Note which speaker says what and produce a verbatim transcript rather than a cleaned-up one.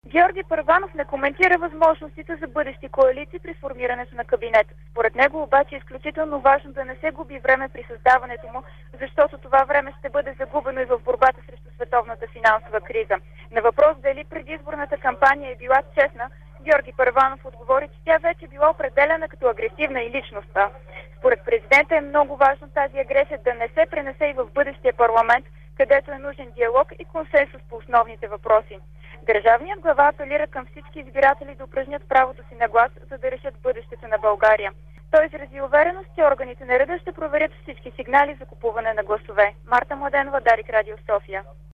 Speaker 1: Георги Първанов не коментира възможностите за бъдещи коалиции при формирането на кабинет. Според него обаче е изключително важно да не се губи време при създаването му, защото това време ще бъде загубено и в борбата срещу световната финансова криза. На въпрос дали предизборната кампания е била честна, Георги Първанов отговори, че тя вече била определена като агресивна и личността. Според президента е много важно тази агресия да не се пренесе и в бъдещия парламент, където е нужен диалог и консенсус по основните въпроси. Държавният глава апелира към всички избиратели да упражнят правото си на глас, за да решат бъдещето на България. Той изрази увереност, че органите на реда ще проверят всички сигнали за купуване на гласове. Марта Младенова, Дарик Радио, София.